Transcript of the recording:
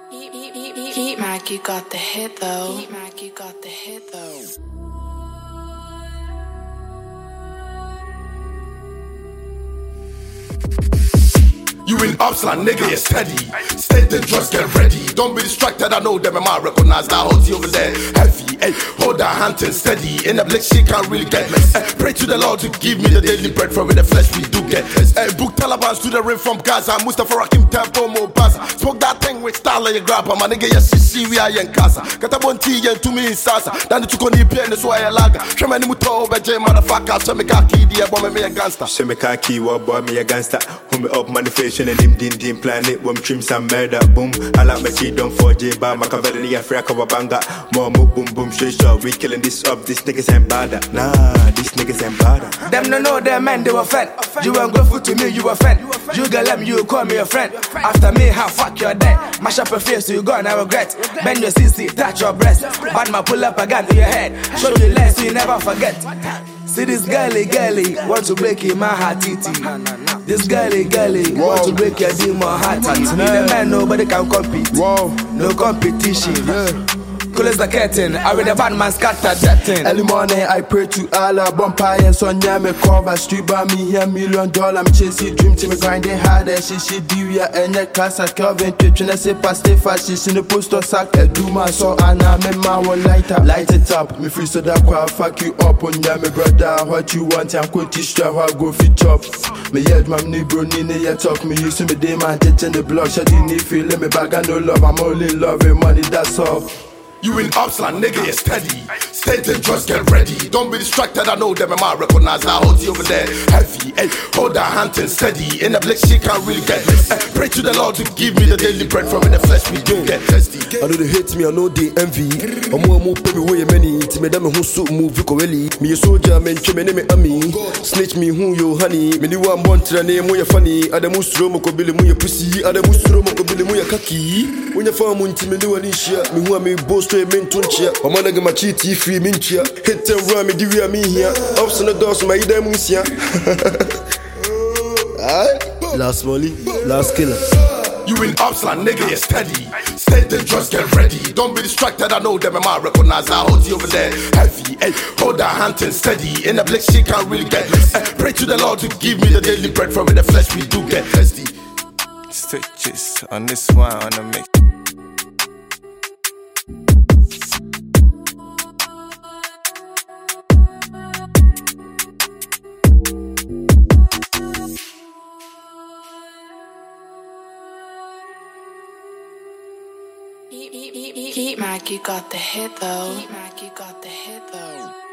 Heat Mac, you got the hit though. Heat Mac, you got the hit though. You in Upsland, nigga, you're steady. Stay dangerous, get ready. Don't be distracted, I know them, I might recognize that hot over there. Heavy, hey, hold that hand and steady. In the blick, she can't really get messy. Pray to the Lord to give me the daily bread from in the flesh, we do get this. Hey, book Taliban's to the rim from Gaza. Mustafa Rakim Tempo Mombasa. Smoke that thing with style of your grandpa. My nigga, yes, see, we are in casa. Katabon tea and to me in Sasa. Dan the Tukoni Pen, so I laga. Shamani Muto, Beje, motherfucker. Semikaki, dear boy, me a gangster. Semikaki, what boy, me a gangster. Hold me up, manifestation. And him din planet when trim some murder boom. I like my cheat don't 4J bar Machiavelli Africa banga. More boom boom straight shot. We killing this up. These niggas ain't bad. Nah, these niggas ain't bad. Them no know them man they were fed. You weren't grateful to me, you were fed. You got them, you call me a friend. After me, how fuck your dead. Mash up your face so you gonna regret. Bend your CC, touch your breast. Bad man pull up a gun to your head. Show you less so you never forget. See this girly, want to break in my heart, titi. This girly, want to break your demon heart, titi. The man nobody can compete. No competition. Cool as the curtain, I read a bad man scatter that thing. Early morning I pray to Allah, bumpire and Sonia me cover street by me here $1 million. I'm chasing dream to me grinding hard and she do ya and your class at Calvin Kitchen. I say pass stay fast, she's in the post or sack. I do my so and I make my one light it up. Me free so that I'll fuck you up on ya, me brother. What you want, I'm going to teach you how I go fit chop. Me head my knee bro, nini ya talk. Me used to me day man, in the block. Shut in the feeling me back, I no love. I'm only loving money, that's all. You in Upsland, nigga, you're steady. Stay dangerous, get ready. Don't be distracted, I know them, I might recognize that hot over there. Heavy, hey, hold that hand and steady. In the blick, she can't really get this. Pray to the Lord to give me the daily bread from in the flesh, we do get thirsty. I know they hate me, I know they envy. I'm more pay me way many. To me, them who suit move, Vicorelli. Me a soldier, man, me name me Ami. Snitch me who you honey. Me do one born to the name, who you funny. Adamus Romo Kobili, mu your pussy. Adamus Romo Kobili, mu your kaki. When you farm, me do an issue. Me who I me boast. Mintunchia, I'm gonna get my cheaty free minchia. Hit and run me, do you me here? Ups on the doors, my demusia. Last molly, last killer. You in Upsland, nigga, you're steady. Stay dangerous, get ready. Don't be distracted, I know them, I might recognize that hot over there. Heavy, hey, hold that hand and steady. In the blick, she can't really get this. Pray to the Lord to give me the daily bread from in the flesh, we do get thirsty. Stitches on this one, on the mix. Heat Mac, you got the hit though. Heat Mac, you got the hit though.